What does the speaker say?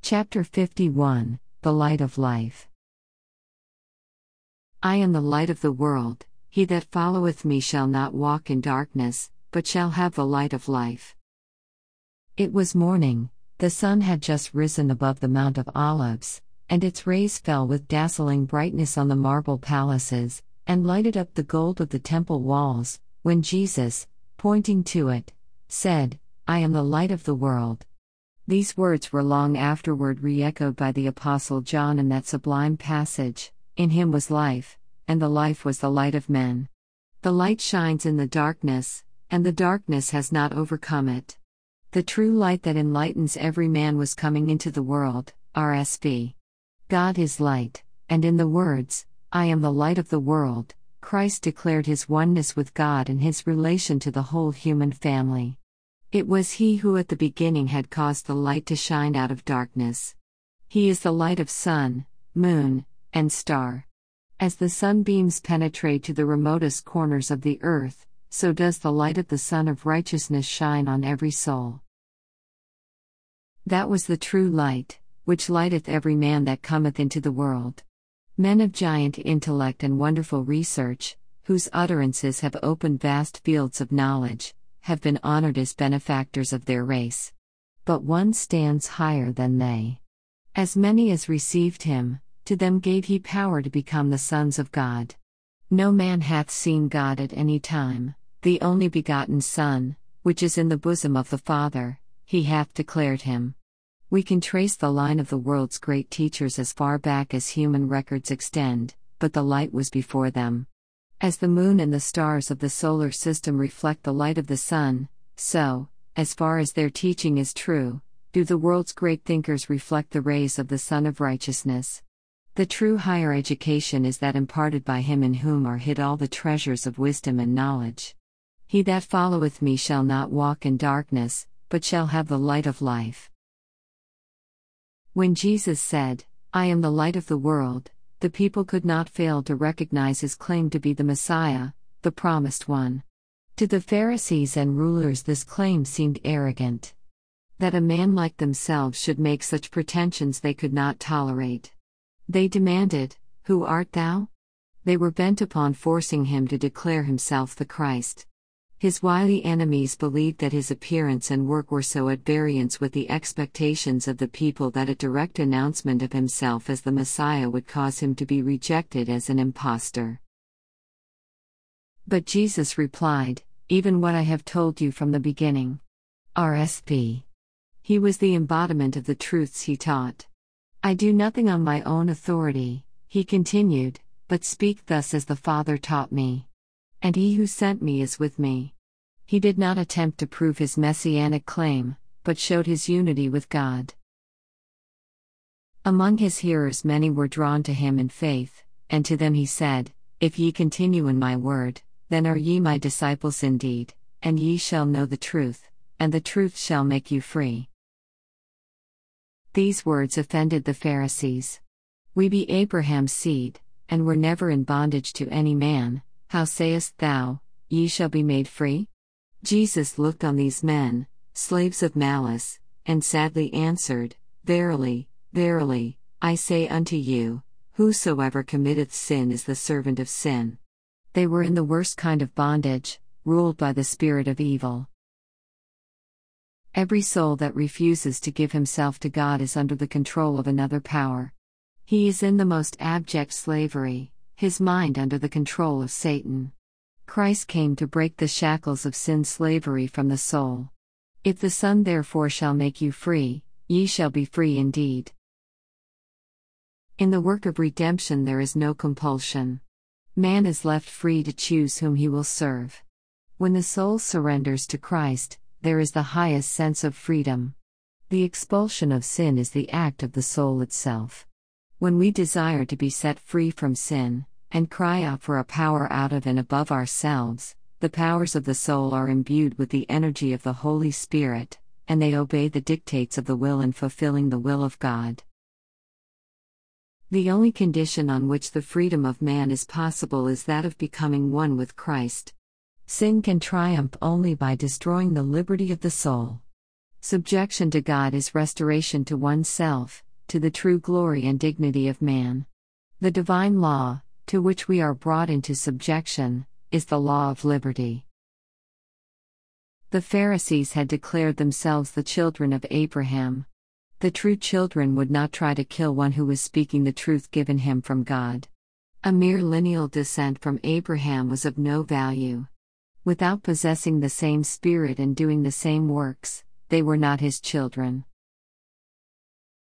Chapter 51, The Light of Life. I am the light of the world. He that followeth me shall not walk in darkness, but shall have the light of life. It was morning, the sun had just risen above the Mount of Olives, and its rays fell with dazzling brightness on the marble palaces, and lighted up the gold of the temple walls, when Jesus, pointing to it, said, I am the light of the world. These words were long afterward re-echoed by the Apostle John in that sublime passage, In him was life, and the life was the light of men. The light shines in the darkness, and the darkness has not overcome it. The true light that enlightens every man was coming into the world, RSV. God is light, and in the words, I am the light of the world, Christ declared his oneness with God and his relation to the whole human family. It was he who at the beginning had caused the light to shine out of darkness. He is the light of sun, moon, and star. As the sunbeams penetrate to the remotest corners of the earth, so does the light of the Sun of Righteousness shine on every soul. That was the true light, which lighteth every man that cometh into the world. Men of giant intellect and wonderful research, whose utterances have opened vast fields of knowledge, have been honored as benefactors of their race. But one stands higher than they. As many as received him, to them gave he power to become the sons of God. No man hath seen God at any time, the only begotten Son, which is in the bosom of the Father, he hath declared him. We can trace the line of the world's great teachers as far back as human records extend, but the light was before them. As the moon and the stars of the solar system reflect the light of the sun, so, as far as their teaching is true, do the world's great thinkers reflect the rays of the Sun of Righteousness. The true higher education is that imparted by him in whom are hid all the treasures of wisdom and knowledge. He that followeth me shall not walk in darkness, but shall have the light of life. When Jesus said, I am the light of the world, the people could not fail to recognize his claim to be the Messiah, the promised one. To the Pharisees and rulers this claim seemed arrogant. That a man like themselves should make such pretensions they could not tolerate. They demanded, Who art thou? They were bent upon forcing him to declare himself the Christ. His wily enemies believed that his appearance and work were so at variance with the expectations of the people that a direct announcement of himself as the Messiah would cause him to be rejected as an impostor. But Jesus replied, Even what I have told you from the beginning. RSP. He was the embodiment of the truths he taught. I do nothing on my own authority, he continued, but speak thus as the Father taught me. And he who sent me is with me. He did not attempt to prove his messianic claim, but showed his unity with God. Among his hearers many were drawn to him in faith, and to them he said, If ye continue in my word, then are ye my disciples indeed, and ye shall know the truth, and the truth shall make you free. These words offended the Pharisees. We be Abraham's seed, and were never in bondage to any man. How sayest thou, ye shall be made free? Jesus looked on these men, slaves of malice, and sadly answered, Verily, verily, I say unto you, whosoever committeth sin is the servant of sin. They were in the worst kind of bondage, ruled by the spirit of evil. Every soul that refuses to give himself to God is under the control of another power. He is in the most abject slavery, his mind under the control of Satan. Christ came to break the shackles of sin slavery from the soul. If the Son therefore shall make you free, ye shall be free indeed. In the work of redemption there is no compulsion. Man is left free to choose whom he will serve. When the soul surrenders to Christ, there is the highest sense of freedom. The expulsion of sin is the act of the soul itself. When we desire to be set free from sin, and cry out for a power out of and above ourselves, the powers of the soul are imbued with the energy of the Holy Spirit, and they obey the dictates of the will in fulfilling the will of God. The only condition on which the freedom of man is possible is that of becoming one with Christ. Sin can triumph only by destroying the liberty of the soul. Subjection to God is restoration to oneself, to the true glory and dignity of man. The divine law, to which we are brought into subjection, is the law of liberty. The Pharisees had declared themselves the children of Abraham. The true children would not try to kill one who was speaking the truth given him from God. A mere lineal descent from Abraham was of no value. Without possessing the same spirit and doing the same works, they were not his children.